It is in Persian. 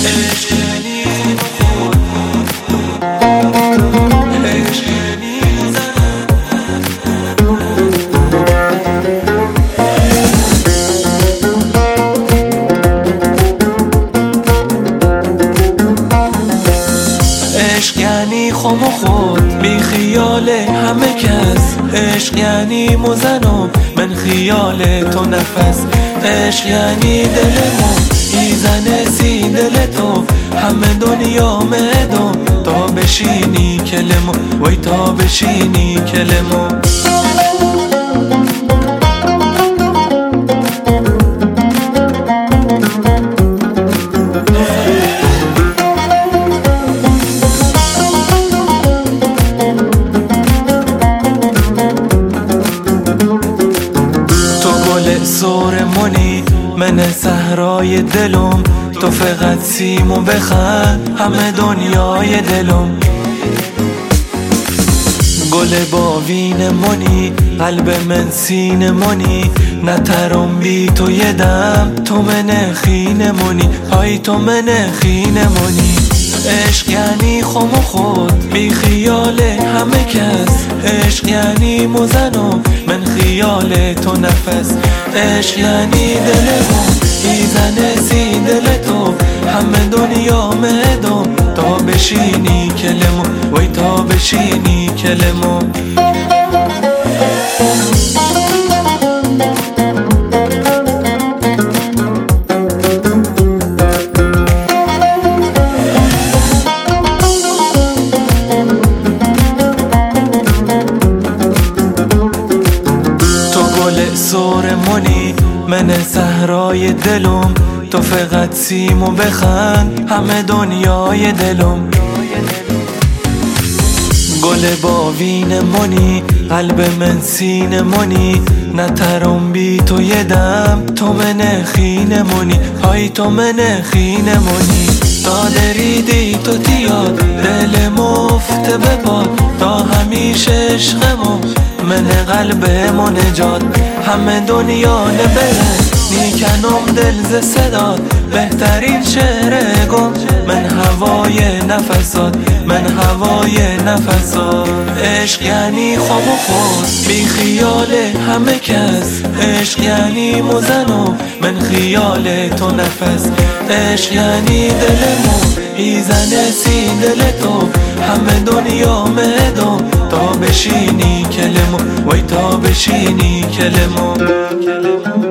عشق یعنی خود، عشق یعنی زن. عشق یعنی خم و خود بی خیال همه کس، عشق یعنی مزنم من خیال تو نفس. عشق یعنی دلمو میزنه سی دل تو، همه دنیا مدام تا بشینی کلمو، وای تا بشینی کلمو. سورمونی من صحرای دلم، تو فقط سیم و بخند همه دنیای دلم. گل باوین منی قلب من سین منی، نترم بی تو یه دم تو من خین منی، های تو من خین منی. عشق یعنی خم و خود بی خیال همه کس، عشق یعنی مزنم من خیال تو نفس. عشق یعنی دلمو میزنه سی دل تو، همه دنیا مدام تا بشینی کلمو، وای تا بشینی کلمو. سورمونی من صحرای دلم، تو فقط سیم و بخند همه دنیای دلم. گل باوین منی قلب من سین منی، نترم بی تو یه دم تو من خین منی، های تو من خین منی. تا دریدی تو تیاد دل مفت بباد، تا همیشه عشقمو من قلب منجات. همه دنیا نبره نیکنم دل ز صداد، بهترین شعر گم من هوای نفسات، من هوای نفسات. عشق یعنی خم و خود بی خیال همه کس، عشق یعنی مزنم من خیال تو نفس. عشق یعنی دلمو میزنه سی دل تو، همه دنیا مدام تا بشینی کلمو، وای تا بشینی کلمو.